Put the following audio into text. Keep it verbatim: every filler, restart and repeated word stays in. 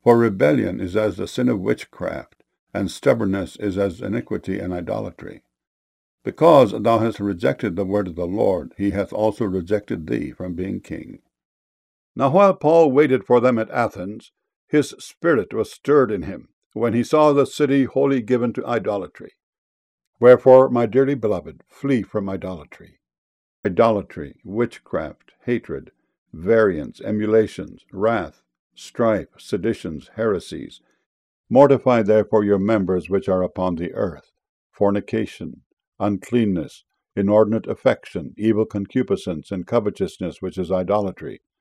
For rebellion is as the sin of witchcraft, and stubbornness is as iniquity and idolatry. Because thou hast rejected the word of the Lord, he hath also rejected thee from being king. Now while Paul waited for them at Athens, his spirit was stirred in him, when he saw the city wholly given to idolatry. Wherefore, my dearly beloved, flee from idolatry. Idolatry, witchcraft, hatred, variance, emulations, wrath, strife, seditions, heresies. Mortify therefore your members which are upon the earth, fornication, uncleanness, inordinate affection, evil concupiscence, and covetousness, which is idolatry.